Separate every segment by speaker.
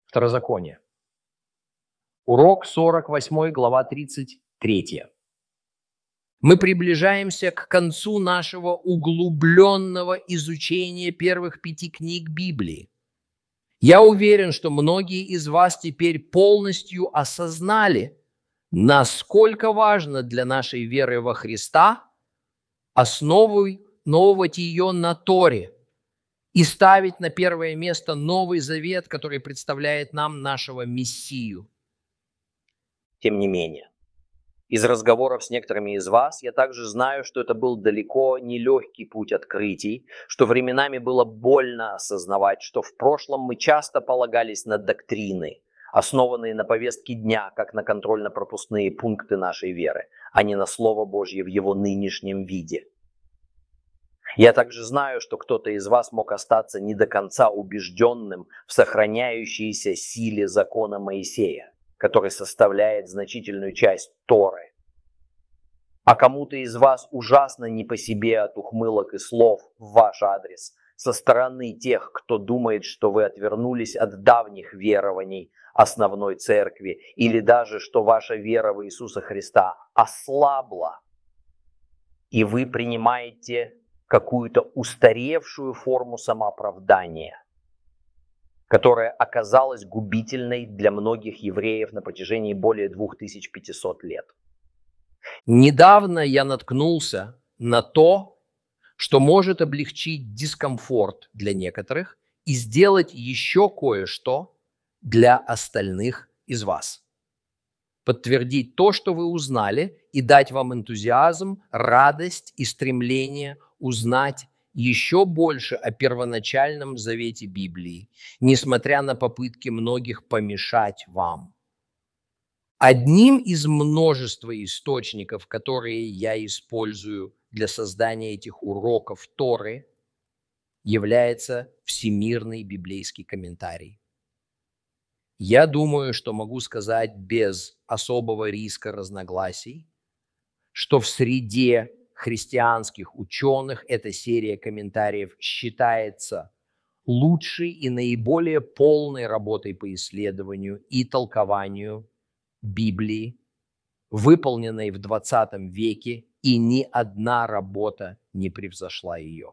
Speaker 1: Второзаконие. Урок 48, глава 33. Мы приближаемся к концу нашего углубленного изучения первых 5 книг Библии. Я уверен, что многие из вас теперь полностью осознали, насколько важно для нашей веры во Христа основывать ее на Торе и ставить на первое место Новый Завет, который представляет нам нашего Мессию.
Speaker 2: Тем не менее, из разговоров с некоторыми из вас я также знаю, что это был далеко не легкий путь открытий, что временами было больно осознавать, что в прошлом мы часто полагались на доктрины, основанные на повестке дня, как на контрольно-пропускные пункты нашей веры, а не на Слово Божье в его нынешнем виде. Я также знаю, что кто-то из вас мог остаться не до конца убежденным в сохраняющейся силе закона Моисея, который составляет значительную часть Торы. А кому-то из вас ужасно не по себе от ухмылок и слов в ваш адрес со стороны тех, кто думает, что вы отвернулись от давних верований основной церкви, или даже, что ваша вера в Иисуса Христа ослабла, и вы принимаете какую-то устаревшую форму самооправдания, которая оказалась губительной для многих евреев на протяжении более 2500 лет.
Speaker 1: Недавно я наткнулся на то, что может облегчить дискомфорт для некоторых и сделать еще кое-что для остальных из вас. Подтвердить то, что вы узнали, и дать вам энтузиазм, радость и стремление узнать еще больше о первоначальном завете Библии, несмотря на попытки многих помешать вам. Одним из множества источников, которые я использую для создания этих уроков Торы, является Всемирный библейский комментарий. Я думаю, что могу сказать без особого риска разногласий, что в среде христианских ученых эта серия комментариев считается лучшей и наиболее полной работой по исследованию и толкованию Библии, выполненной в 20 веке, и ни одна работа не превзошла ее.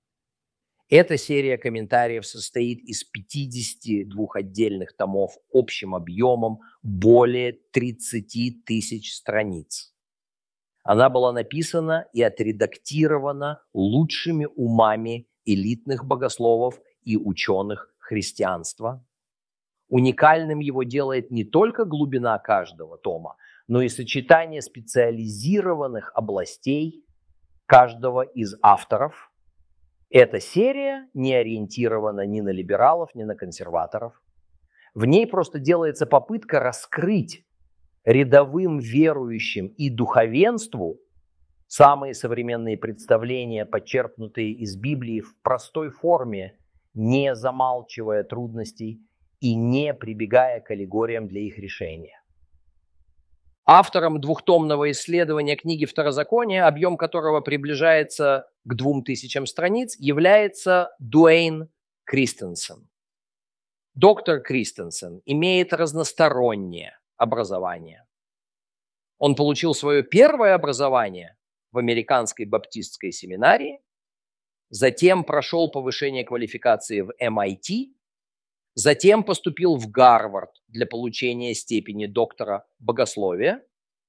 Speaker 1: Эта серия комментариев состоит из 52 отдельных томов общим объемом более 30 тысяч страниц. Она была написана и отредактирована лучшими умами элитных богословов и ученых христианства. Уникальным его делает не только глубина каждого тома, но и сочетание специализированных областей каждого из авторов. Эта серия не ориентирована ни на либералов, ни на консерваторов. В ней просто делается попытка раскрыть рядовым верующим и духовенству самые современные представления, подчеркнутые из Библии в простой форме, не замалчивая трудностей и не прибегая к аллегориям для их решения. Автором двухтомного исследования книги Второзакония, объем которого приближается к 2000 страниц, является Дуэйн Кристенсен. Доктор Кристенсен имеет разностороннее образование. Он получил свое первое образование в Американской баптистской семинарии, затем прошел повышение квалификации в MIT, затем поступил в Гарвард для получения степени доктора богословия,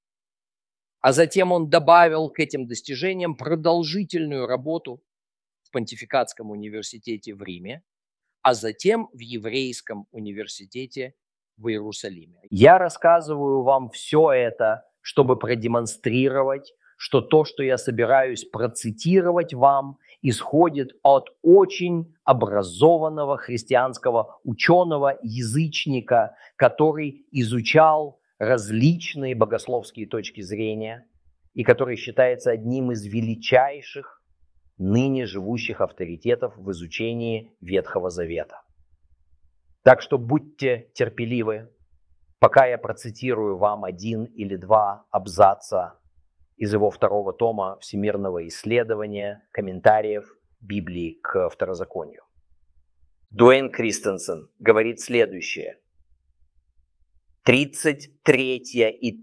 Speaker 1: а затем он добавил к этим достижениям продолжительную работу в Понтификатском университете в Риме, а затем в Еврейском университете в Иерусалиме.
Speaker 2: Я рассказываю вам все это, чтобы продемонстрировать, что то, что я собираюсь процитировать вам, исходит от очень образованного христианского ученого-язычника, который изучал различные богословские точки зрения и который считается одним из величайших ныне живущих авторитетов в изучении Ветхого Завета. Так что будьте терпеливы, пока я процитирую вам 1 или 2 абзаца из его 2 тома Всемирного исследования комментариев Библии к Второзаконию. Дуэйн Кристенсен говорит следующее. 33 и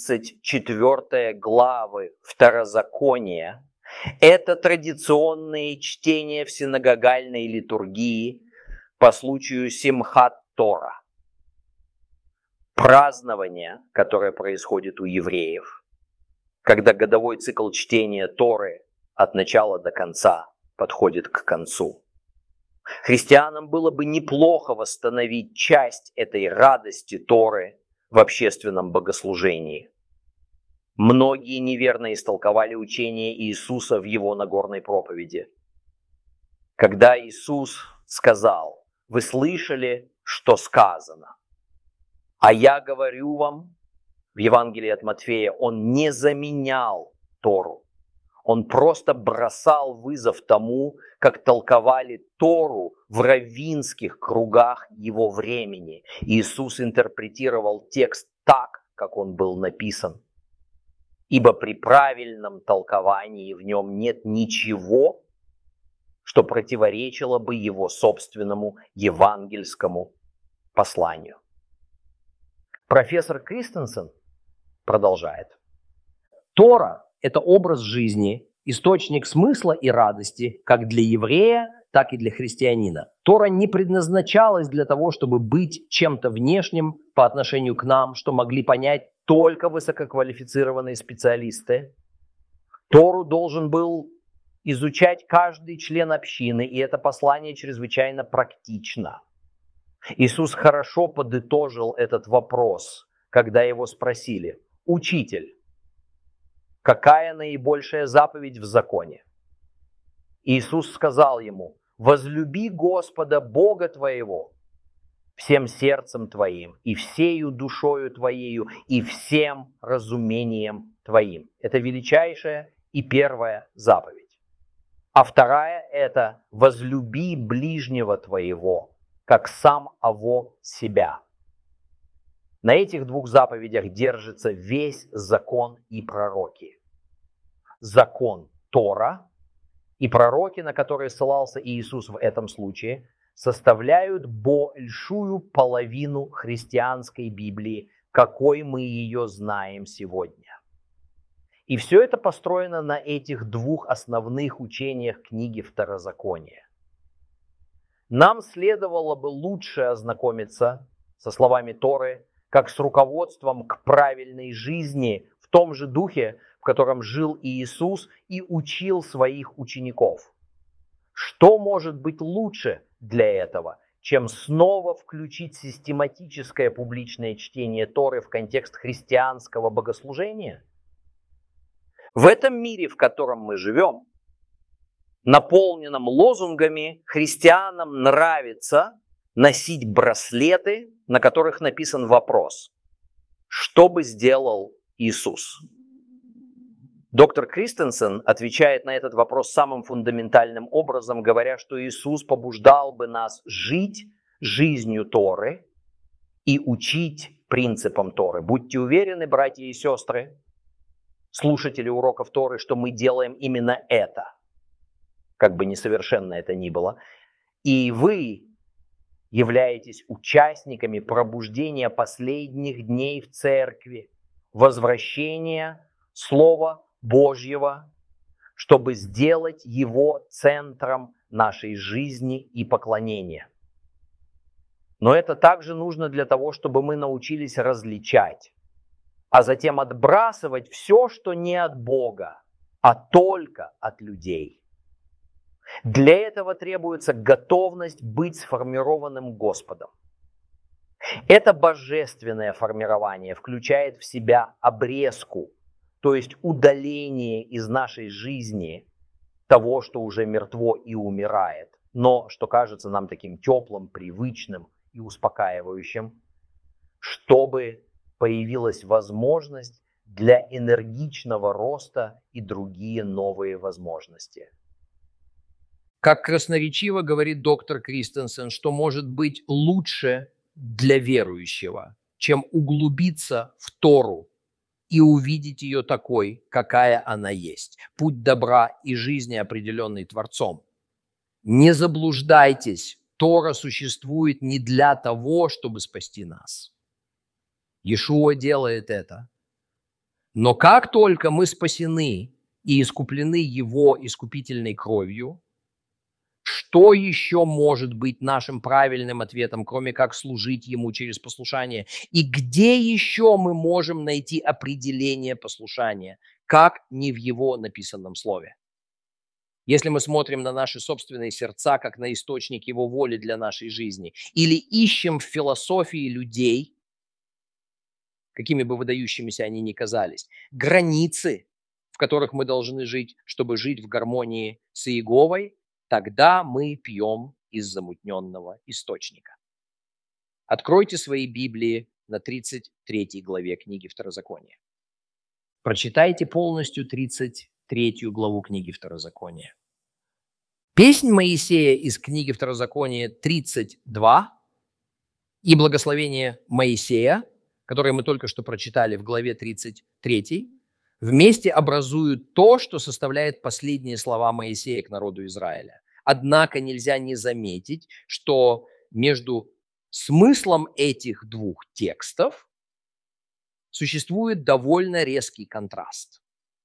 Speaker 2: 34 главы Второзакония – это традиционные чтения в синагогальной литургии по случаю Симхат-Тора, празднование, которое происходит у евреев, когда годовой цикл чтения Торы от начала до конца подходит к концу. Христианам было бы неплохо восстановить часть этой радости Торы в общественном богослужении. Многие неверно истолковали учение Иисуса в его Нагорной проповеди. Когда Иисус сказал: «Вы слышали, что сказано, а я говорю вам», в Евангелии от Матфея он не заменял Тору. Он просто бросал вызов тому, как толковали Тору в раввинских кругах его времени. Иисус интерпретировал текст так, как он был написан. Ибо при правильном толковании в нем нет ничего, что противоречило бы его собственному евангельскому посланию. Профессор Кристенсен продолжает. Тора – это образ жизни, источник смысла и радости как для еврея, так и для христианина. Тора не предназначалась для того, чтобы быть чем-то внешним по отношению к нам, что могли понять только высококвалифицированные специалисты. Тору должен был изучать каждый член общины, и это послание чрезвычайно практично. Иисус хорошо подытожил этот вопрос, когда его спросили: «Учитель, какая наибольшая заповедь в законе?» Иисус сказал ему: «Возлюби Господа Бога твоего всем сердцем твоим, и всею душою твоею, и всем разумением твоим». Это величайшая и первая заповедь. А вторая – это «возлюби ближнего твоего, как сам ово себя». На этих двух заповедях держится весь закон и пророки. Закон Тора и пророки, на которые ссылался Иисус в этом случае, составляют большую половину христианской Библии, какой мы ее знаем сегодня. И все это построено на этих двух основных учениях книги Второзакония. Нам следовало бы лучше ознакомиться со словами Торы, как с руководством к правильной жизни в том же духе, в котором жил Иисус и учил своих учеников. Что может быть лучше для этого, чем снова включить систематическое публичное чтение Торы в контекст христианского богослужения? В этом мире, в котором мы живем, наполненном лозунгами, христианам нравится носить браслеты, на которых написан вопрос: что бы сделал Иисус? Доктор Кристенсен отвечает на этот вопрос самым фундаментальным образом, говоря, что Иисус побуждал бы нас жить жизнью Торы и учить принципам Торы. Будьте уверены, братья и сестры, слушатели уроков Торы, что мы делаем именно это, как бы несовершенно это ни было. И вы являетесь участниками пробуждения последних дней в церкви, возвращения Слова Божьего, чтобы сделать его центром нашей жизни и поклонения. Но это также нужно для того, чтобы мы научились различать, а затем отбрасывать все, что не от Бога, а только от людей. Для этого требуется готовность быть сформированным Господом. Это божественное формирование включает в себя обрезку, то есть удаление из нашей жизни того, что уже мертво и умирает, но что кажется нам таким теплым, привычным и успокаивающим, чтобы появилась возможность для энергичного роста и другие новые возможности.
Speaker 1: Как красноречиво говорит доктор Кристенсен, что может быть лучше для верующего, чем углубиться в Тору и увидеть ее такой, какая она есть. Путь добра и жизни, определенный Творцом. Не заблуждайтесь, Тора существует не для того, чтобы спасти нас. Иешуа делает это. Но как только мы спасены и искуплены Его искупительной кровью, что еще может быть нашим правильным ответом, кроме как служить Ему через послушание? И где еще мы можем найти определение послушания, как не в Его написанном слове? Если мы смотрим на наши собственные сердца, как на источник Его воли для нашей жизни, или ищем в философии людей, какими бы выдающимися они ни казались, границы, в которых мы должны жить, чтобы жить в гармонии с Иеговой, тогда мы пьем из замутненного источника. Откройте свои Библии на 33 главе книги Второзакония. Прочитайте полностью 33 главу книги Второзакония. Песнь Моисея из книги Второзакония 32 и благословение Моисея, которые мы только что прочитали в главе 33, вместе образуют то, что составляет последние слова Моисея к народу Израиля. Однако нельзя не заметить, что между смыслом этих двух текстов существует довольно резкий контраст.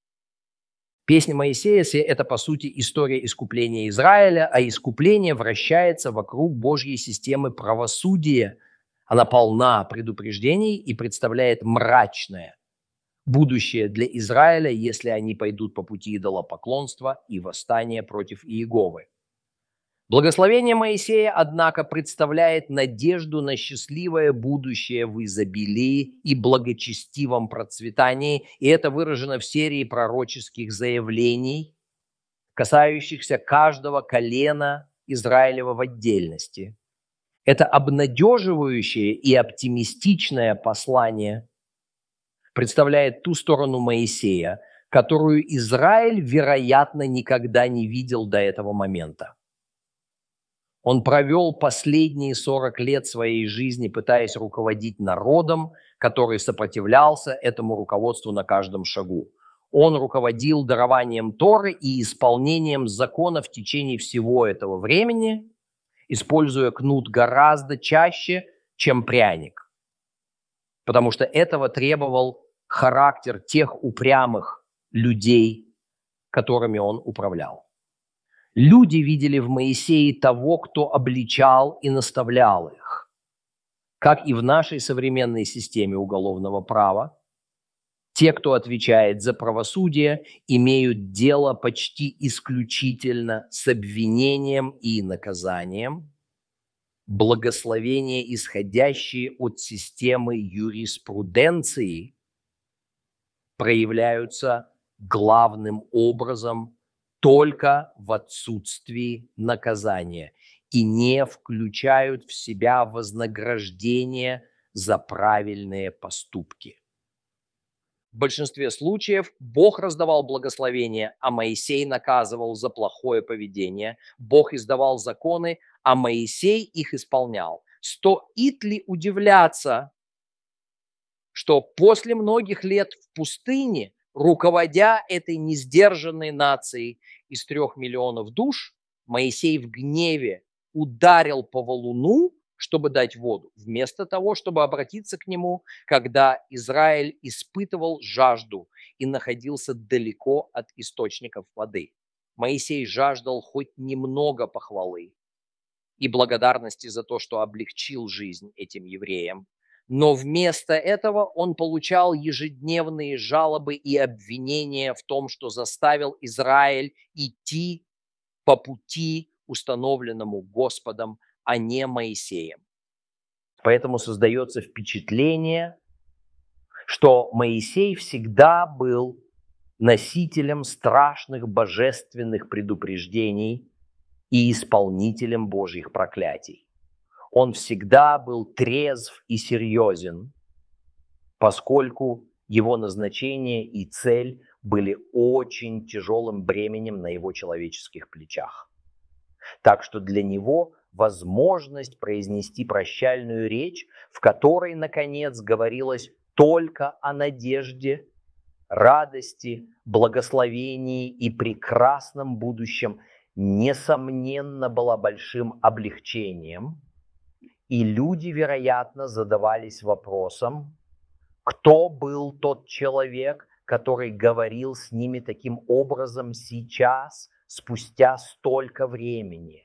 Speaker 1: Песня Моисея – это, по сути, история искупления Израиля, а искупление вращается вокруг Божьей системы правосудия. Она полна предупреждений и представляет мрачное будущее для Израиля, если они пойдут по пути идолопоклонства и восстания против Иеговы. Благословение Моисея, однако, представляет надежду на счастливое будущее в изобилии и благочестивом процветании, и это выражено в серии пророческих заявлений, касающихся каждого колена Израилева в отдельности. Это обнадеживающее и оптимистичное послание представляет ту сторону Моисея, которую Израиль, вероятно, никогда не видел до этого момента. Он провел последние 40 лет своей жизни, пытаясь руководить народом, который сопротивлялся этому руководству на каждом шагу. Он руководил дарованием Торы и исполнением закона в течение всего этого времени, используя кнут гораздо чаще, чем пряник, потому что этого требовал характер тех упрямых людей, которыми он управлял. Люди видели в Моисее того, кто обличал и наставлял их. Как и в нашей современной системе уголовного права, те, кто отвечает за правосудие, имеют дело почти исключительно с обвинением и наказанием. Благословения, исходящие от системы юриспруденции, проявляются главным образом только в отсутствии наказания и не включают в себя вознаграждение за правильные поступки. В большинстве случаев Бог раздавал благословения, а Моисей наказывал за плохое поведение. Бог издавал законы, а Моисей их исполнял. Стоит ли удивляться, что после многих лет в пустыне, руководя этой несдержанной нацией из 3 миллионов душ, Моисей в гневе ударил по валуну, чтобы дать воду, вместо того, чтобы обратиться к нему, когда Израиль испытывал жажду и находился далеко от источников воды. Моисей жаждал хоть немного похвалы и благодарности за то, что облегчил жизнь этим евреям. Но вместо этого он получал ежедневные жалобы и обвинения в том, что заставил Израиль идти по пути, установленному Господом, а не Моисеем. Поэтому создается впечатление, что Моисей всегда был носителем страшных божественных предупреждений и исполнителем Божьих проклятий. Он всегда был трезв и серьезен, поскольку его назначение и цель были очень тяжелым бременем на его человеческих плечах. Так что для него возможность произнести прощальную речь, в которой, наконец, говорилось только о надежде, радости, благословении и прекрасном будущем, несомненно, была большим облегчением. И люди, вероятно, задавались вопросом,
Speaker 2: Кто был тот человек, который говорил с ними таким образом сейчас, спустя столько времени?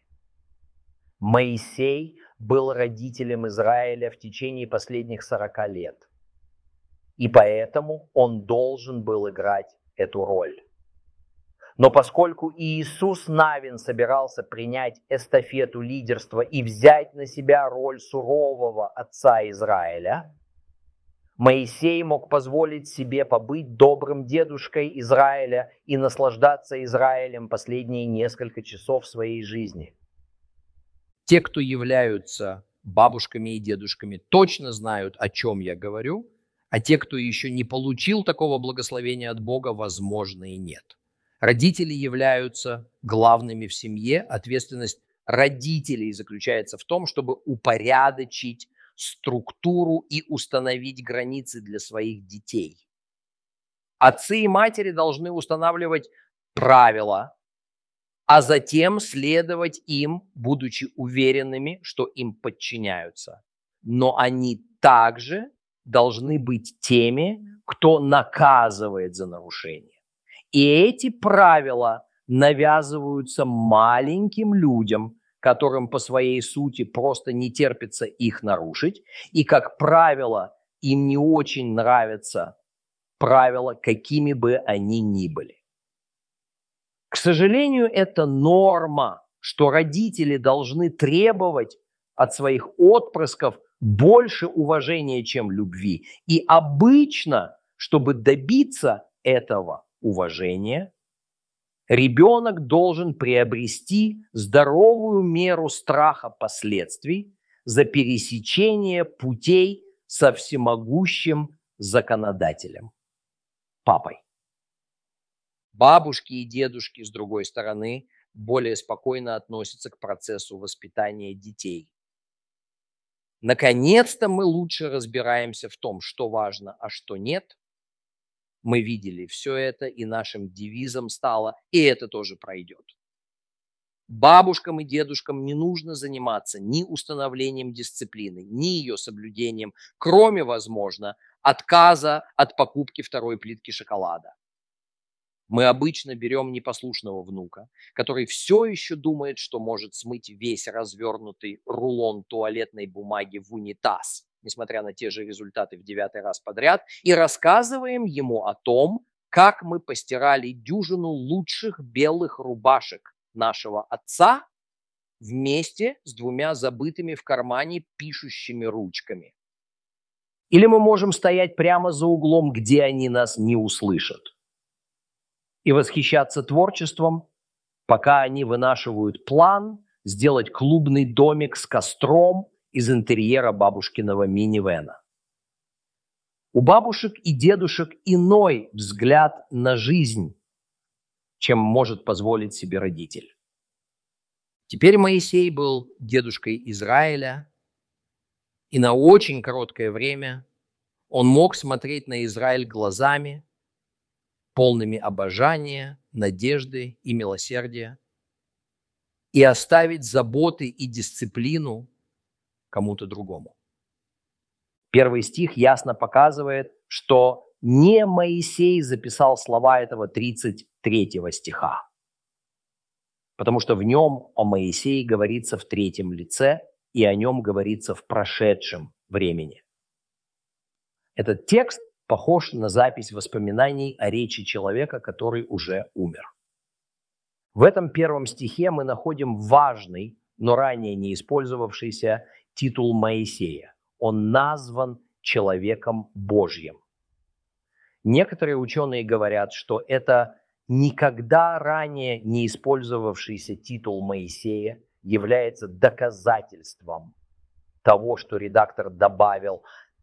Speaker 2: Моисей был родителем Израиля в течение последних 40 лет. И поэтому он должен был играть эту роль. Но поскольку Иисус Навин собирался принять эстафету лидерства и взять на себя роль сурового отца Израиля, Моисей мог позволить себе побыть добрым дедушкой Израиля и наслаждаться Израилем последние несколько часов своей жизни.
Speaker 1: Те, кто являются бабушками и дедушками, точно знают, о чем я говорю, а те, кто еще не получил такого благословения от Бога, возможно, и нет. Родители являются главными в семье. Ответственность родителей заключается в том, чтобы упорядочить структуру и установить границы для своих детей. Отцы и матери должны устанавливать правила, а затем следовать им, будучи уверенными, что им подчиняются. Но они также должны быть теми, кто наказывает за нарушение. И эти правила навязываются маленьким людям, которым по своей сути просто не терпится их нарушить. И, как правило, им не очень нравятся правила, какими бы они ни были. К сожалению, это норма, что родители должны требовать от своих отпрысков больше уважения, чем любви. И обычно, чтобы добиться этого уважения, ребенок должен приобрести здоровую меру страха последствий за пересечение путей со всемогущим законодателем, папой. Бабушки и дедушки, с другой стороны, более спокойно относятся к процессу воспитания детей. Наконец-то мы лучше разбираемся в том, что важно, а что нет. Мы видели все это, и нашим девизом стало, и это тоже пройдет. Бабушкам и дедушкам не нужно заниматься ни установлением дисциплины, ни ее соблюдением, кроме, возможно, отказа от покупки второй плитки шоколада. Мы обычно берем непослушного внука, который все еще думает, что может смыть весь развернутый рулон туалетной бумаги в унитаз, несмотря на те же результаты в 9-й раз подряд, и рассказываем ему о том, как мы постирали дюжину лучших белых рубашек нашего отца вместе с 2 забытыми в кармане пишущими ручками. Или мы можем стоять прямо за углом, где они нас не услышат, и восхищаться творчеством, пока они вынашивают план сделать клубный домик с костром из интерьера бабушкиного минивэна. У бабушек и дедушек иной взгляд на жизнь, чем может позволить себе родитель. Теперь Моисей был дедушкой Израиля, и на очень короткое время он мог смотреть на Израиль глазами, полными обожания, надежды и милосердия, и оставить заботы и дисциплину кому-то другому. 1 стих ясно показывает, что не Моисей записал слова этого 33 стиха, потому что в нем о Моисее говорится в 3 лице, и о нем говорится в прошедшем времени. Этот текст похож на запись воспоминаний о речи человека, который уже умер. В этом 1 стихе мы находим важный, но ранее не использовавшийся титул Моисея. Он назван человеком Божьим. Некоторые ученые говорят, что это никогда ранее не использовавшийся титул Моисея является доказательством того, что редактор добавил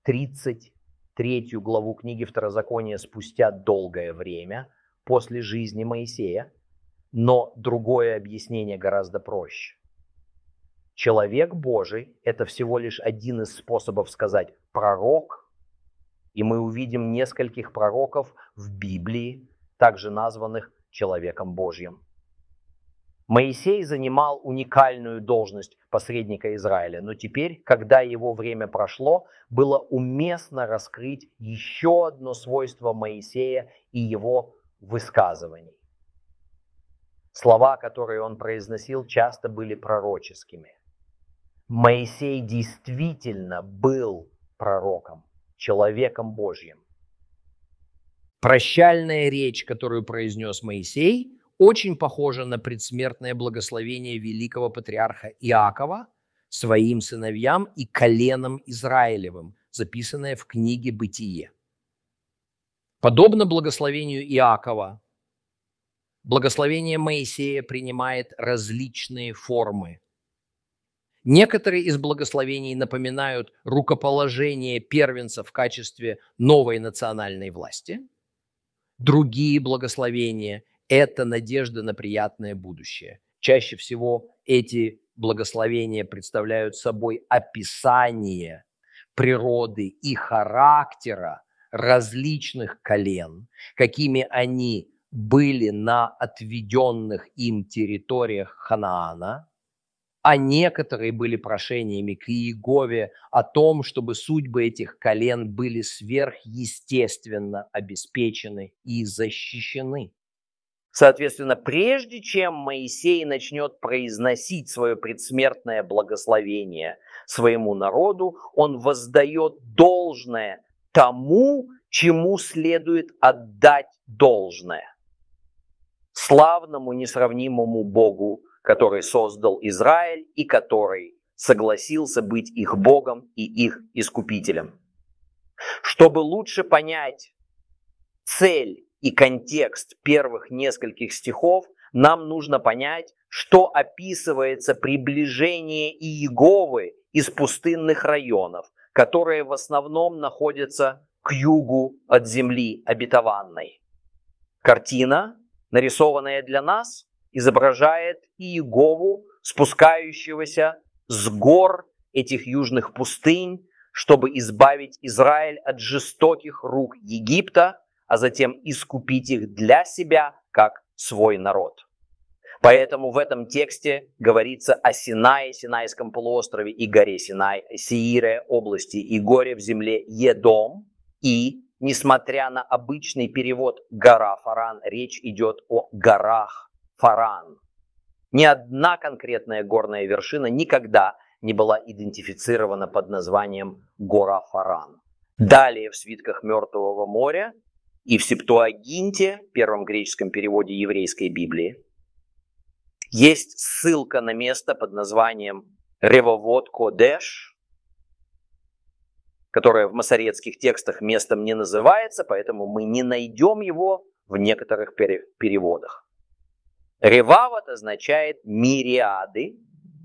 Speaker 1: 33 главу книги Второзакония спустя долгое время после жизни Моисея. Но другое объяснение гораздо проще. Человек Божий – это всего лишь один из способов сказать «пророк», и мы увидим нескольких пророков в Библии, также названных человеком Божьим.
Speaker 2: Моисей занимал уникальную должность посредника Израиля, но теперь, когда его время прошло, было уместно раскрыть еще одно свойство Моисея и его высказываний. Слова, которые он произносил, часто были пророческими. Моисей действительно был пророком, человеком Божьим.
Speaker 1: Прощальная речь, которую произнес Моисей, очень похожа на предсмертное благословение великого патриарха Иакова своим сыновьям и коленам Израилевым, записанное в книге «Бытие». Подобно благословению Иакова, благословение Моисея принимает различные формы. Некоторые из благословений напоминают рукоположение первенца в качестве новой национальной власти. Другие благословения – это надежда на приятное будущее. Чаще всего эти благословения представляют собой описание природы и характера различных колен, какими они были на отведенных им территориях Ханаана, а некоторые были прошениями к Иегове о том, чтобы судьбы этих колен были сверхъестественно обеспечены и защищены.
Speaker 2: Соответственно, прежде чем Моисей начнет произносить свое предсмертное благословение своему народу, он воздает должное тому, чему следует отдать должное. Славному, несравнимому Богу, который создал Израиль и который согласился быть их Богом и их искупителем. Чтобы лучше понять цель и контекст первых нескольких стихов, нам нужно понять, что описывается приближение Иеговы из пустынных районов, которые в основном находятся к югу от земли обетованной. Картина, нарисованная для нас, изображает Иегову, спускающегося с гор этих южных пустынь, чтобы избавить Израиль от жестоких рук Египта, а затем искупить их для себя, как свой народ. Поэтому в этом тексте говорится о Синае, Синайском полуострове и горе Синай, Сеире, области и горе в земле Едом. И, несмотря на обычный перевод «гора Фаран», речь идет о горах Фаран. Ни одна конкретная горная вершина никогда не была идентифицирована под названием гора Фаран. Далее в свитках Мертвого моря и в Септуагинте, первом греческом переводе еврейской Библии, есть ссылка на место под названием Ревовот Кодеш, которое в масоретских текстах местом не называется, поэтому мы не найдем его в некоторых переводах. Ревавот означает мириады,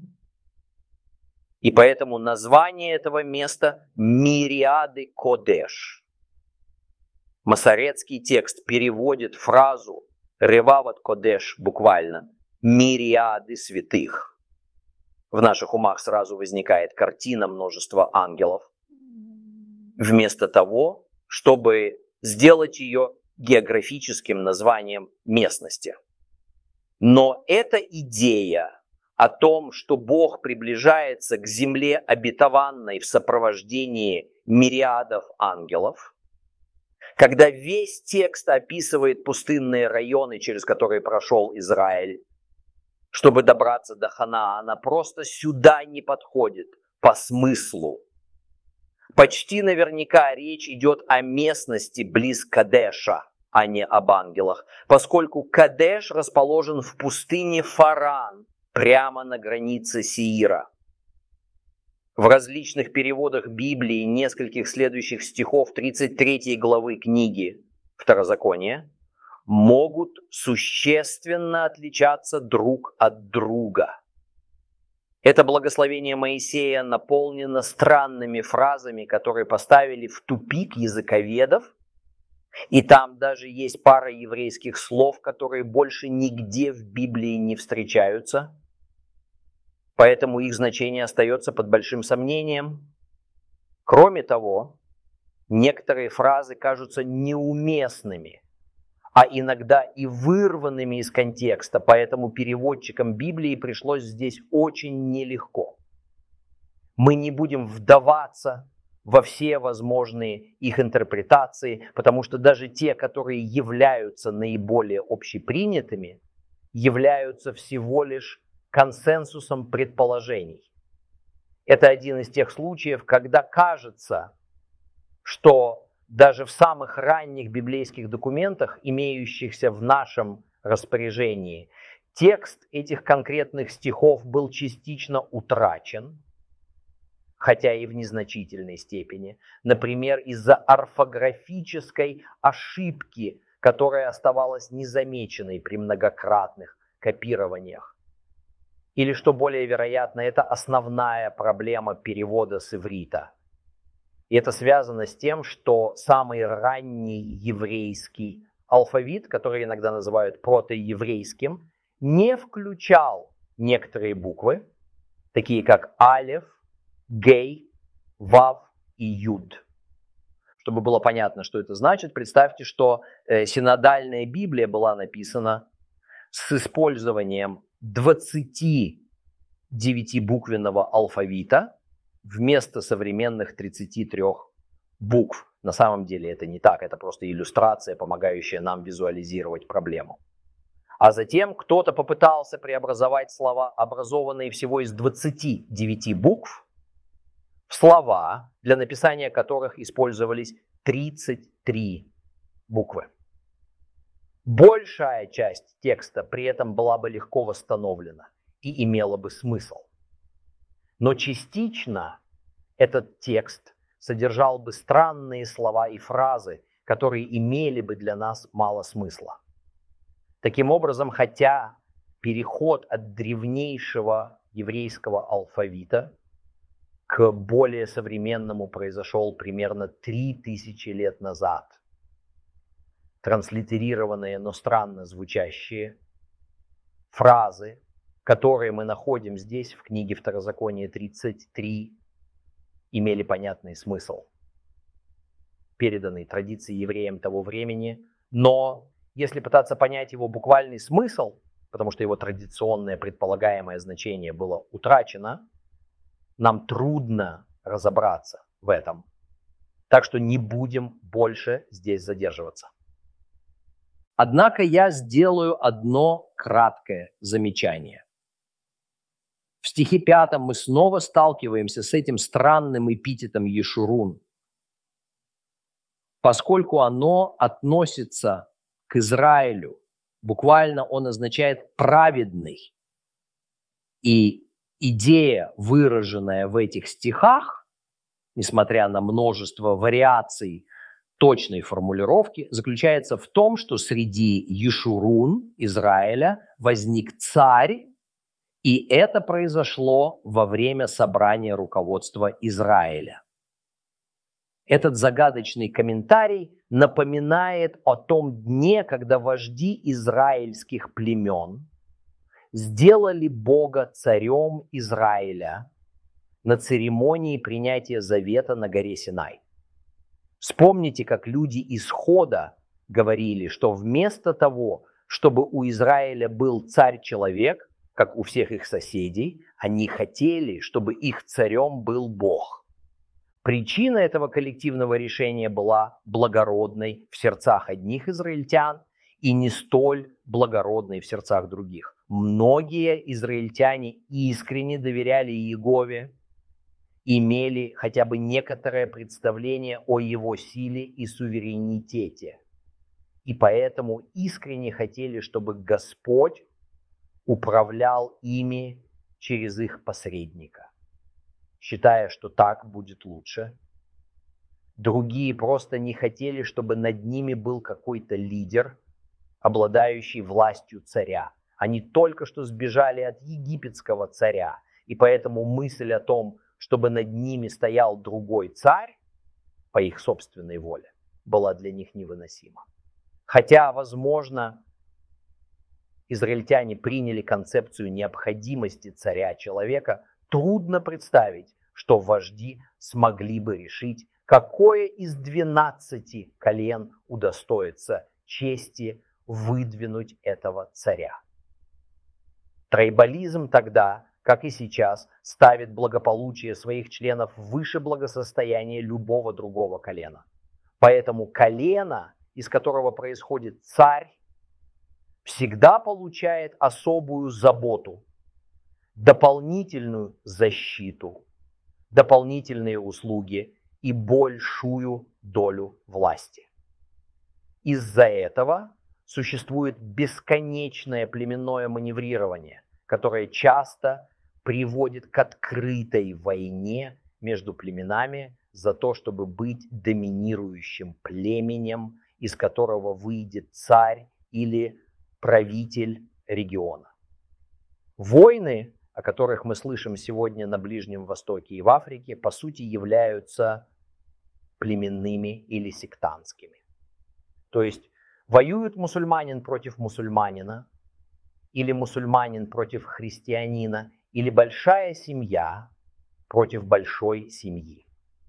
Speaker 2: и поэтому название этого места Мириады Кодеш. Масоретский текст переводит фразу Ревавот Кодеш буквально «мириады святых». В наших умах сразу возникает картина множества ангелов, вместо того, чтобы сделать ее географическим названием местности. Но эта идея о том, что Бог приближается к земле обетованной в сопровождении мириадов ангелов, когда весь текст описывает пустынные районы, через которые прошел Израиль, чтобы добраться до Ханаана, просто сюда не подходит по смыслу. Почти наверняка речь идет о местности близ Кадеша, а не об ангелах, поскольку Кадеш расположен в пустыне Фаран, прямо на границе Сеира. В различных переводах Библии нескольких следующих стихов 33 главы книги Второзакония могут существенно отличаться друг от друга. Это благословение Моисея наполнено странными фразами, которые поставили в тупик языковедов, и там даже есть пара еврейских слов, которые больше нигде в Библии не встречаются, поэтому их значение остается под большим сомнением. Кроме того, некоторые фразы кажутся неуместными, а иногда и вырванными из контекста, поэтому переводчикам Библии пришлось здесь очень нелегко. Мы не будем вдаваться во все возможные их интерпретации, потому что даже те, которые являются наиболее общепринятыми, являются всего лишь консенсусом предположений. Это один из тех случаев, когда кажется, что даже в самых ранних библейских документах, имеющихся в нашем распоряжении, текст этих конкретных стихов был частично утрачен, хотя и в незначительной степени, например, из-за орфографической ошибки, которая оставалась незамеченной при многократных копированиях. Или, что более вероятно, это основная проблема перевода с иврита. И это связано с тем, что самый ранний еврейский алфавит, который иногда называют протоеврейским, не включал некоторые буквы, такие как алеф, гей, вав и юд. Чтобы было понятно, что это значит, представьте, что синодальная Библия была написана с использованием 29-буквенного алфавита вместо современных 33 букв. На самом деле это не так, это просто иллюстрация, помогающая нам визуализировать проблему. А затем кто-то попытался преобразовать слова, образованные всего из 29 букв, в слова, для написания которых использовались 33 буквы. Большая часть текста при этом была бы легко восстановлена и имела бы смысл. Но частично этот текст содержал бы странные слова и фразы, которые имели бы для нас мало смысла. Таким образом, хотя переход от древнейшего еврейского алфавита к более современному произошел примерно 3000 лет назад, транслитерированные, но странно звучащие фразы, которые мы находим здесь в книге Второзакония 33, имели понятный смысл, переданный традиции евреям того времени. Но если пытаться понять его буквальный смысл, потому что его традиционное предполагаемое значение было утрачено, нам трудно разобраться в этом. Так что не будем больше здесь задерживаться.
Speaker 1: Однако я сделаю одно краткое замечание. В стихе 5 мы снова сталкиваемся с этим странным эпитетом Ешурун, поскольку оно относится к Израилю. Буквально он означает «праведный». И идея, выраженная в этих стихах, несмотря на множество вариаций точной формулировки, заключается в том, что среди Ешурун Израиля возник царь, и это произошло во время собрания руководства Израиля. Этот загадочный комментарий напоминает о том дне, когда вожди израильских племен сделали Бога царем Израиля на церемонии принятия завета на горе Синай. Вспомните, как люди Исхода говорили, что вместо того, чтобы у Израиля был царь-человек, как у всех их соседей, они хотели, чтобы их царем был Бог. Причина этого коллективного решения была благородной в сердцах одних израильтян и не столь благородной в сердцах других. Многие израильтяне искренне доверяли Иегове, имели хотя бы некоторое представление о его силе и суверенитете. И поэтому искренне хотели, чтобы Господь управлял ими через их посредника, считая, что так будет лучше. Другие просто не хотели, чтобы над ними был какой-то лидер, обладающий властью царя. Они только что сбежали от египетского царя, и поэтому мысль о том, чтобы над ними стоял другой царь по их собственной воле, была для них невыносима. Хотя, возможно, израильтяне приняли концепцию необходимости царя-человека, трудно представить, что вожди смогли бы решить, какое из 12 колен удостоится чести
Speaker 2: выдвинуть этого царя. Трайбализм тогда, как и сейчас, ставит благополучие своих членов выше благосостояния любого другого колена. Поэтому колено, из которого происходит царь, всегда получает особую заботу, дополнительную защиту, дополнительные услуги и большую долю власти. Из-за этого существует бесконечное племенное маневрирование, которое часто приводит к открытой войне между племенами за то, чтобы быть доминирующим племенем, из которого выйдет царь или правитель региона. Войны, о которых мы слышим сегодня на Ближнем Востоке и в Африке, по сути являются племенными или сектантскими. То есть воюет мусульманин против мусульманина, или мусульманин против христианина, или большая семья против большой семьи.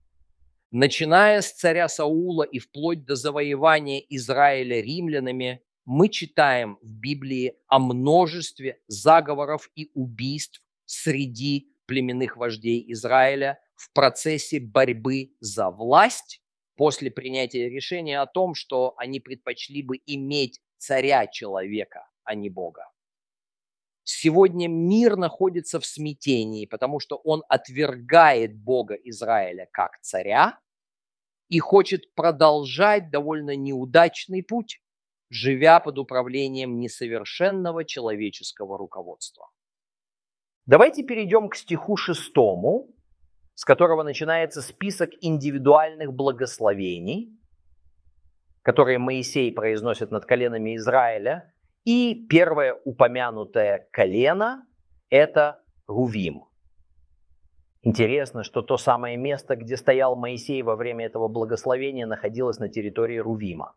Speaker 1: Начиная с царя Саула и вплоть до завоевания Израиля римлянами, мы читаем в Библии о множестве заговоров и убийств среди племенных вождей Израиля в процессе борьбы за власть после принятия решения о том, что они предпочли бы иметь царя-человека, а не Бога. Сегодня мир находится в смятении, потому что он отвергает Бога Израиля как царя и хочет продолжать довольно неудачный путь, живя под управлением несовершенного человеческого руководства.
Speaker 2: Давайте перейдем к стиху 6, с которого начинается список индивидуальных благословений, которые Моисей произносит над коленами Израиля. И первое упомянутое колено – это Рувим. Интересно, что то самое место, где стоял Моисей во время этого благословения, находилось на территории Рувима.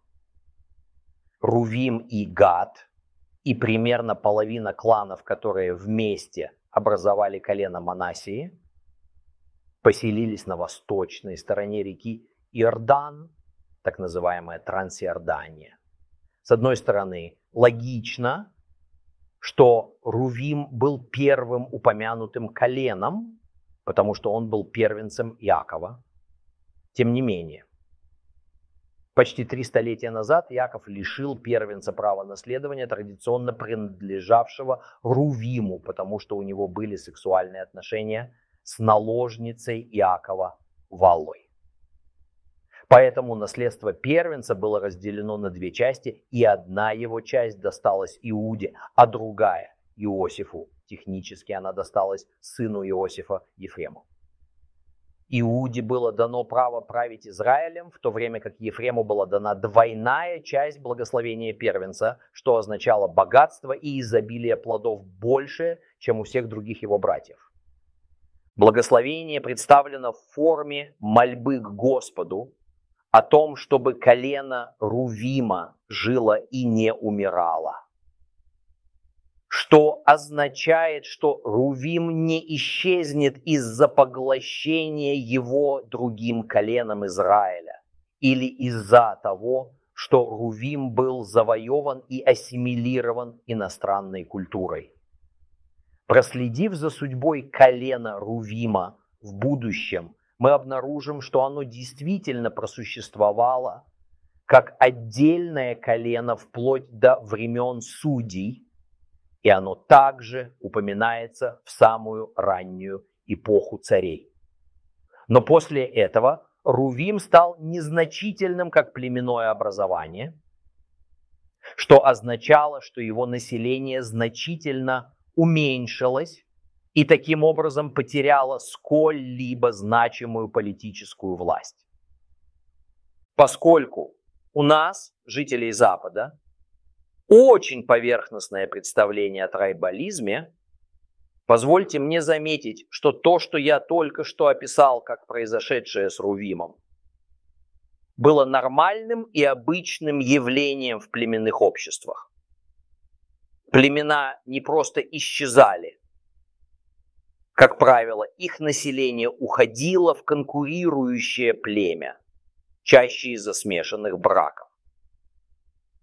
Speaker 2: Рувим и Гад, и примерно половина кланов, которые вместе образовали колено Манассии, поселились на восточной стороне реки Иордан, так называемая Трансиордания. С одной стороны, логично, что Рувим был первым упомянутым коленом, потому что он был первенцем Иакова. Тем не менее, почти 3 столетия назад Иаков лишил первенца права наследования, традиционно принадлежавшего Рувиму, потому что у него были сексуальные отношения с наложницей Иакова Валой. Поэтому наследство первенца было разделено на 2 части, и одна его часть досталась Иуде, а другая Иосифу. Технически она досталась сыну Иосифа Ефрему. Иуде было дано право править Израилем, в то время как Ефрему была дана двойная часть благословения первенца, что означало богатство и изобилие плодов больше, чем у всех других его братьев. Благословение представлено в форме мольбы к Господу о том, чтобы колено Рувима жило и не умирало. Что означает, что Рувим не исчезнет из-за поглощения его другим коленом Израиля или из-за того, что Рувим был завоеван и ассимилирован иностранной культурой. Проследив за судьбой колена Рувима в будущем, мы обнаружим, что оно действительно просуществовало как отдельное колено вплоть до времен судей, и оно также упоминается в самую раннюю эпоху царей. Но после этого Рувим стал незначительным как племенное образование, что означало, что его население значительно уменьшилось и таким образом потеряло сколь-либо значимую политическую власть. Поскольку у нас, жителей Запада, очень поверхностное представление о трайбализме, позвольте мне заметить, что то, что я только что описал как произошедшее с Рувимом, было нормальным и обычным явлением в племенных обществах. Племена не просто исчезали. Как правило, их население уходило в конкурирующее племя, чаще из-за смешанных браков.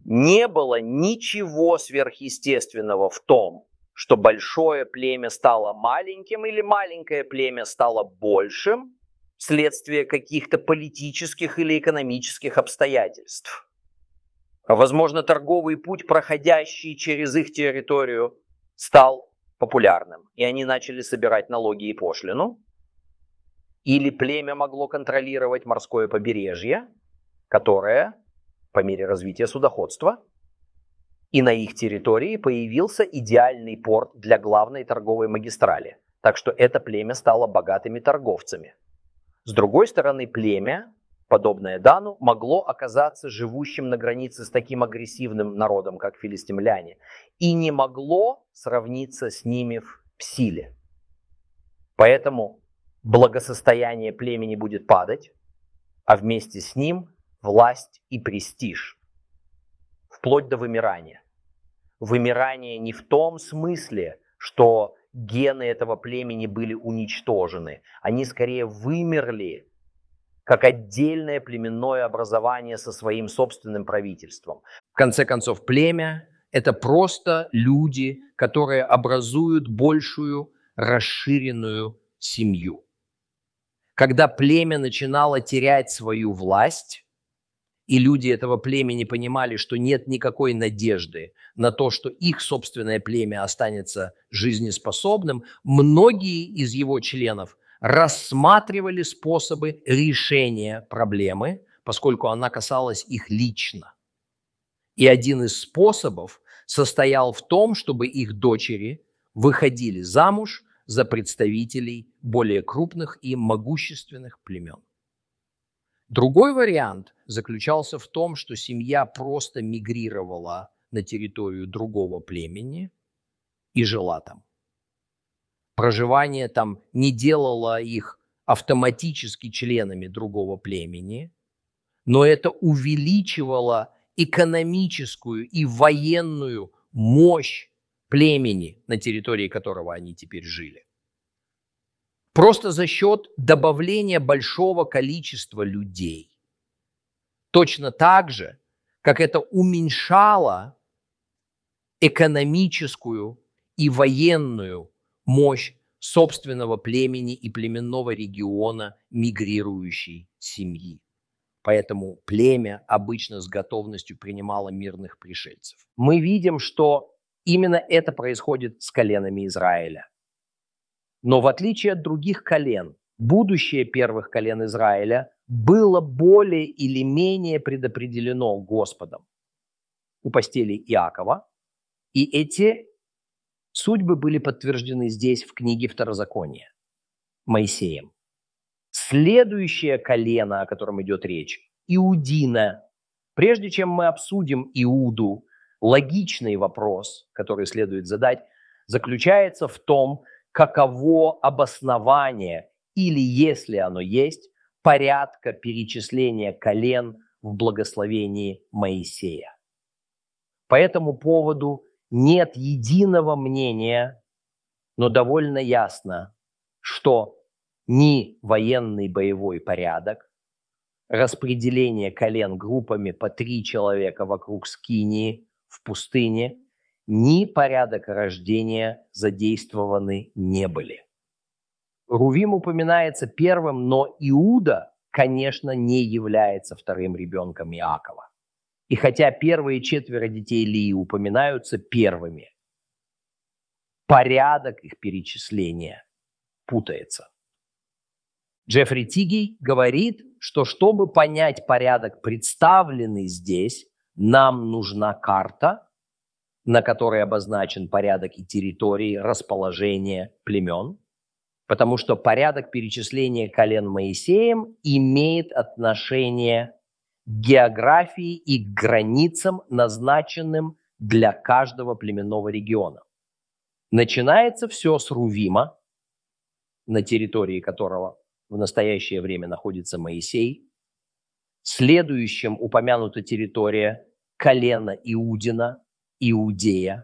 Speaker 2: Не было ничего сверхъестественного в том, что большое племя стало маленьким или маленькое племя стало большим вследствие каких-то политических или экономических обстоятельств. Возможно, торговый путь, проходящий через их территорию, стал популярным, и они начали собирать налоги и пошлину. Или племя могло контролировать морское побережье, которое, по мере развития судоходства, и на их территории появился идеальный порт для главной торговой магистрали. Так что это племя стало богатыми торговцами. С другой стороны, племя, подобное Дану, могло оказаться живущим на границе с таким агрессивным народом, как филистимляне, и не могло сравниться с ними в силе. Поэтому благосостояние племени будет падать, а вместе с ним власть и престиж, вплоть до вымирания. Вымирание не в том смысле, что гены этого племени были уничтожены. Они скорее вымерли как отдельное племенное образование со своим собственным правительством.
Speaker 1: В конце концов, племя – это просто люди, которые образуют большую расширенную семью. Когда племя начинало терять свою власть, и люди этого племени понимали, что нет никакой надежды на то, что их собственное племя останется жизнеспособным, многие из его членов рассматривали способы решения проблемы, поскольку она касалась их лично. И один из способов состоял в том, чтобы их дочери выходили замуж за представителей более крупных и могущественных племен. Другой вариант заключался в том, что семья просто мигрировала на территорию другого племени и жила там. Проживание там не делало их автоматически членами другого племени, но это увеличивало экономическую и военную мощь племени, на территории которого они теперь жили. Просто за счет добавления большого количества людей. Точно так же, как это уменьшало экономическую и военную мощь собственного племени и племенного региона мигрирующей семьи. Поэтому племя обычно с готовностью принимало мирных пришельцев. Мы видим, что именно это происходит с коленами Израиля. Но в отличие от других колен, будущее первых колен Израиля было более или менее предопределено Господом у постели Иакова, и эти судьбы были подтверждены здесь, в книге Второзакония, Моисеем. Следующее колено, о котором идет речь, Иудина. Прежде чем мы обсудим Иуду, логичный вопрос, который следует задать, заключается в том, каково обоснование, или если оно есть, порядка перечисления колен в благословении Моисея. По этому поводу нет единого мнения, но довольно ясно, что ни военный боевой порядок, распределение колен группами по 3 человека вокруг Скинии в пустыне, ни порядок рождения задействованы не были. Рувим упоминается первым, но Иуда, конечно, не является вторым ребенком Иакова. И хотя первые 4 детей Лии упоминаются первыми, порядок их перечисления путается. Джеффри Тигей говорит, что чтобы понять порядок, представленный здесь, нам нужна карта, на которой обозначен порядок и территории расположения племен, потому что порядок перечисления колен Моисеем имеет отношение к географии и к границам, назначенным для каждого племенного региона. Начинается все с Рувима, на территории которого в настоящее время находится Моисей. Следующим упомянута территория колена Иудина, Иудея.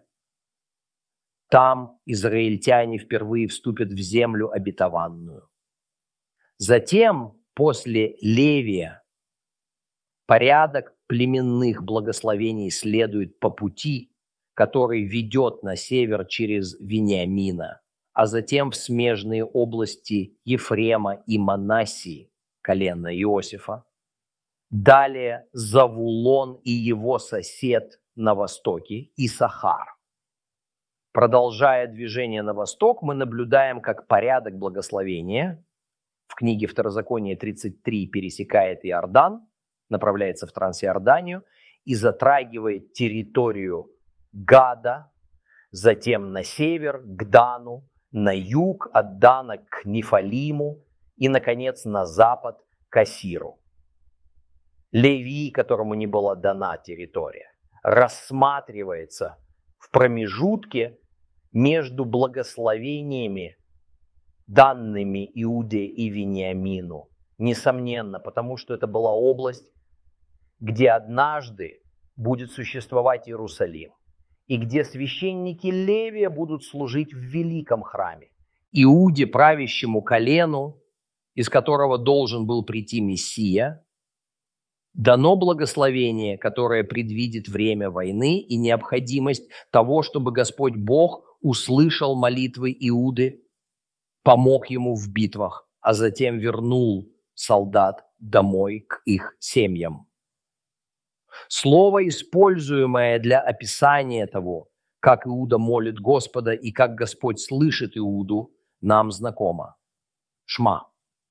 Speaker 1: Там израильтяне впервые вступят в землю обетованную. Затем, после Левия, Порядок племенных благословений следует по пути, который ведет на север через Вениамина, а затем в смежные области Ефрема и Манассии, колена Иосифа. Далее Завулон и его сосед на востоке, Исахар. Продолжая движение на восток, мы наблюдаем, как порядок благословения в книге Второзакония 33 пересекает Иордан, направляется в Трансиорданию и затрагивает территорию Гада, затем на север к Дану, на юг от Дана к Нефалиму и, наконец, на запад к Асиру. Левий, которому не была дана территория, рассматривается в промежутке между благословениями, данными Иуде и Вениамину, несомненно, потому что это была область, где однажды будет существовать Иерусалим, и где священники Левия будут служить в великом храме. Иуде, правящему колену, из которого должен был прийти Мессия, дано благословение, которое предвидит время войны и необходимость того, чтобы Господь Бог услышал молитвы Иуды, помог ему в битвах, а затем вернул солдат домой к их семьям. Слово, используемое для описания того, как Иуда молит Господа и как Господь слышит Иуду, нам знакомо. Шма.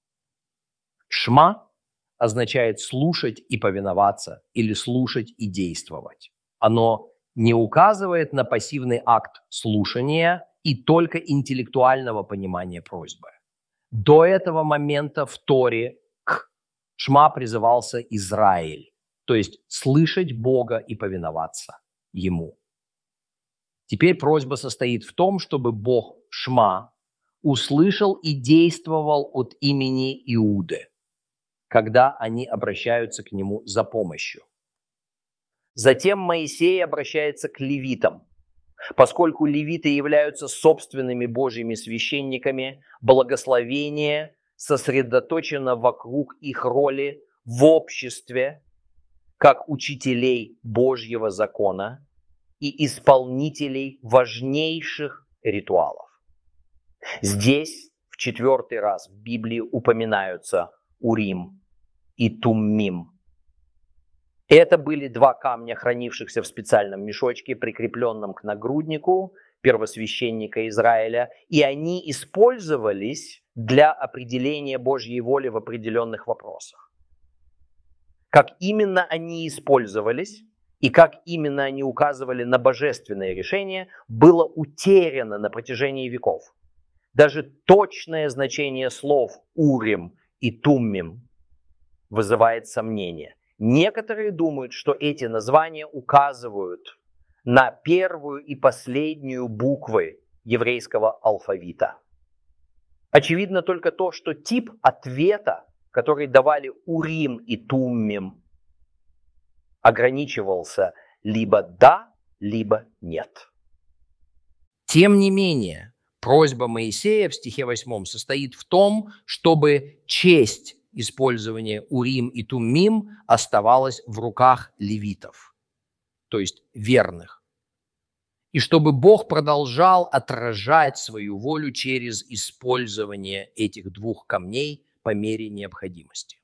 Speaker 1: Шма означает слушать и повиноваться, или слушать и действовать. Оно не указывает на пассивный акт слушания и только интеллектуального понимания просьбы. До этого момента в Торе к Шма призывался Израиль, то есть слышать Бога и повиноваться Ему. Теперь просьба состоит в том, чтобы Бог Шма услышал и действовал от имени Иуды, когда они обращаются к нему за помощью. Затем Моисей обращается к левитам. Поскольку левиты являются собственными Божьими священниками, благословение сосредоточено вокруг их роли в обществе, как учителей Божьего закона и исполнителей важнейших ритуалов. Здесь в 4-й раз в Библии упоминаются Урим и Туммим. Это были 2 камня, хранившихся в специальном мешочке, прикрепленном к нагруднику первосвященника Израиля, и они использовались для определения Божьей воли в определенных вопросах. Как именно они использовались и как именно они указывали на божественное решение, было утеряно на протяжении веков. Даже точное значение слов «урим» и «туммим» вызывает сомнения. Некоторые думают, что эти названия указывают на первую и последнюю буквы еврейского алфавита. Очевидно только то, что тип ответа, который давали Урим и Туммим, ограничивался либо «да», либо «нет». Тем не менее, просьба Моисея в стихе 8 состоит в том, чтобы честь использования Урим и Туммим оставалась в руках левитов, то есть верных. И чтобы Бог продолжал отражать свою волю через использование этих 2 камней по мере необходимости.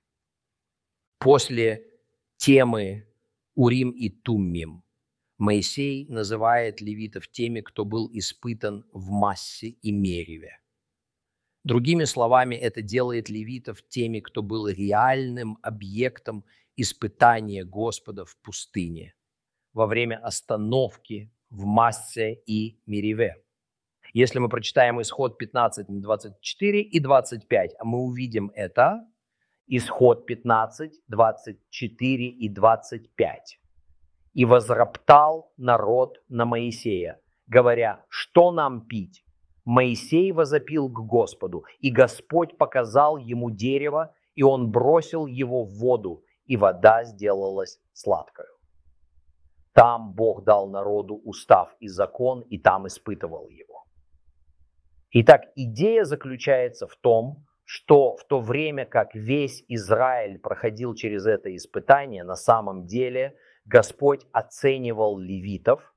Speaker 1: После темы Урим и Туммим Моисей называет левитов теми, кто был испытан в Массе и Мериве. Другими словами, это делает левитов теми, кто был реальным объектом испытания Господа в пустыне во время остановки в Массе и Мериве. Если мы прочитаем Исход 15, 24 и 25, мы увидим это. Исход 15, 24 и 25. «И возроптал народ на Моисея, говоря, что нам пить? Моисей возопил к Господу, и Господь показал ему дерево, и он бросил его в воду, и вода сделалась сладкою. Там Бог дал народу устав и закон, и там испытывал его». Итак, идея заключается в том,
Speaker 2: что в то время, как весь Израиль проходил через это испытание, на самом деле Господь оценивал левитов,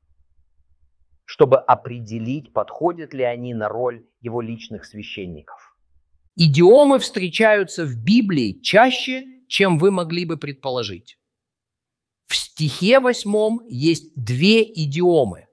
Speaker 2: чтобы определить, подходят ли они на роль его личных священников.
Speaker 1: Идиомы встречаются в Библии чаще, чем вы могли бы предположить. В стихе 8 есть две идиомы.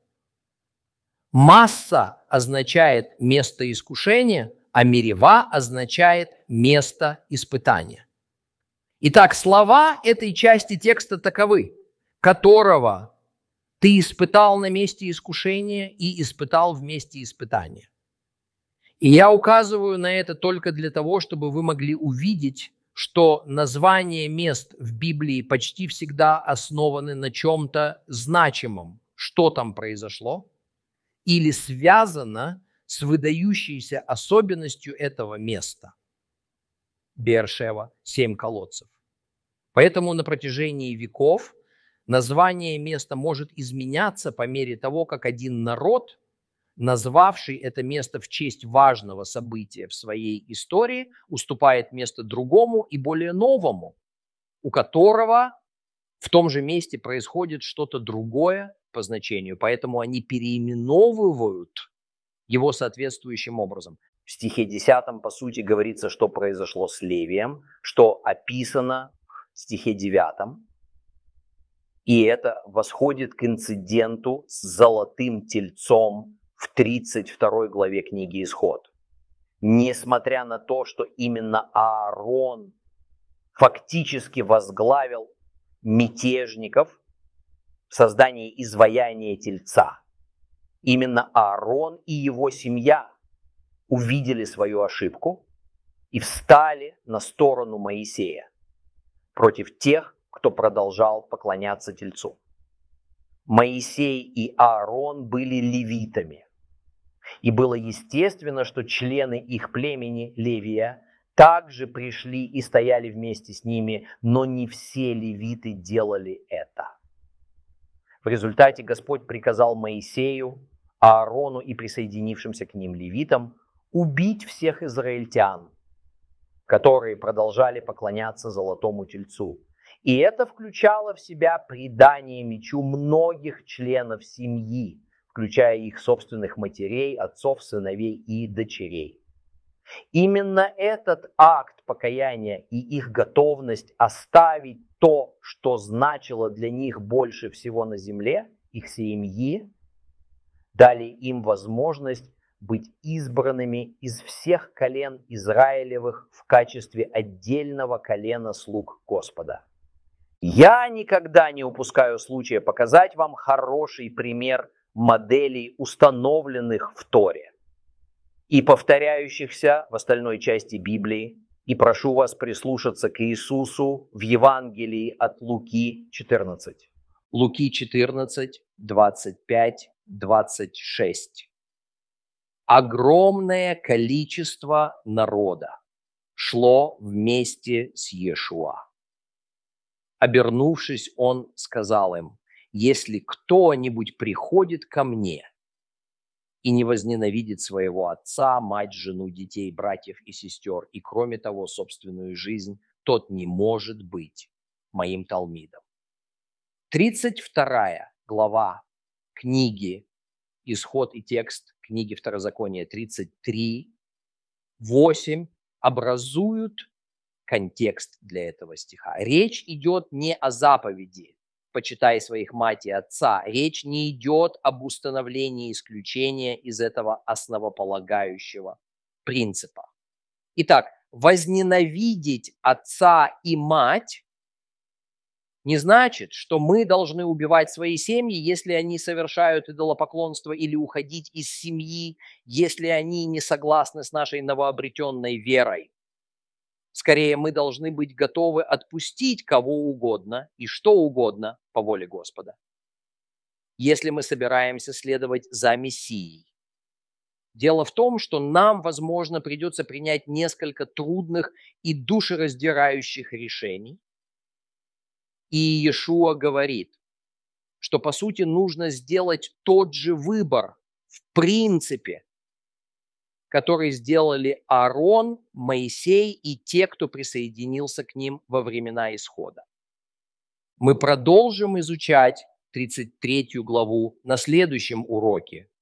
Speaker 1: Масса означает место искушения, а мерива означает место испытания. Итак, слова этой части текста таковы: которого ты испытал на месте искушения и испытал в месте испытания. И я указываю на это только для того, чтобы вы могли увидеть, что названия мест в Библии почти всегда основаны на чем-то значимом, что там произошло, или связано с выдающейся особенностью этого места. Беэр-Шева, 7 колодцев. Поэтому на протяжении веков название места может изменяться по мере того, как один народ, назвавший это место в честь важного события в своей истории, уступает место другому и более новому, у которого в том же месте происходит что-то другое по значению, поэтому они переименовывают его соответствующим образом.
Speaker 2: В стихе 10, по сути, говорится, что произошло с Левием, что описано в стихе 9. И это восходит к инциденту с золотым тельцом в 32 главе книги «Исход». Несмотря на то, что именно Аарон фактически возглавил мятежников в создании изваяния тельца, именно Аарон и его семья увидели свою ошибку и встали на сторону Моисея против тех, кто продолжал поклоняться тельцу. Моисей и Аарон были левитами, и было естественно, что члены их племени Левия также пришли и стояли вместе с ними, но не все левиты делали это. В результате Господь приказал Моисею, Аарону и присоединившимся к ним левитам убить всех израильтян, которые продолжали поклоняться золотому тельцу. И это включало в себя предание мечу многих членов семьи, включая их собственных матерей, отцов, сыновей и дочерей. Именно этот акт покаяния и их готовность оставить то, что значило для них больше всего на земле, их семьи, дали им возможность быть избранными из всех колен Израилевых в качестве отдельного колена слуг Господа. Я никогда не упускаю случая показать вам хороший пример моделей, установленных в Торе и повторяющихся в остальной части Библии, и прошу вас прислушаться к Иисусу в Евангелии от Луки 14.
Speaker 1: Луки 14, 25, 26. Огромное количество народа шло вместе с Иешуа. Обернувшись, он сказал им: если кто-нибудь приходит ко мне и не возненавидит своего отца, мать, жену, детей, братьев и сестер, и кроме того собственную жизнь, тот не может быть моим талмидом. 32 глава книги «Исход» и текст книги Второзакония 33, 8 образуют контекст для этого стиха. Речь идет не о заповеди «почитай своих мать и отца», речь не идет об установлении исключения из этого основополагающего принципа. Итак, возненавидеть отца и мать не значит, что мы должны убивать свои семьи, если они совершают идолопоклонство, или уходить из семьи, если они не согласны с нашей новообретенной верой. Скорее, мы должны быть готовы отпустить кого угодно и что угодно по воле Господа, если мы собираемся следовать за Мессией. Дело в том, что нам, возможно, придется принять несколько трудных и душераздирающих решений. И Иешуа говорит, что, по сути, нужно сделать тот же выбор в принципе, который сделали Аарон, Моисей и те, кто присоединился к ним во времена Исхода. Мы продолжим изучать 33 главу на следующем уроке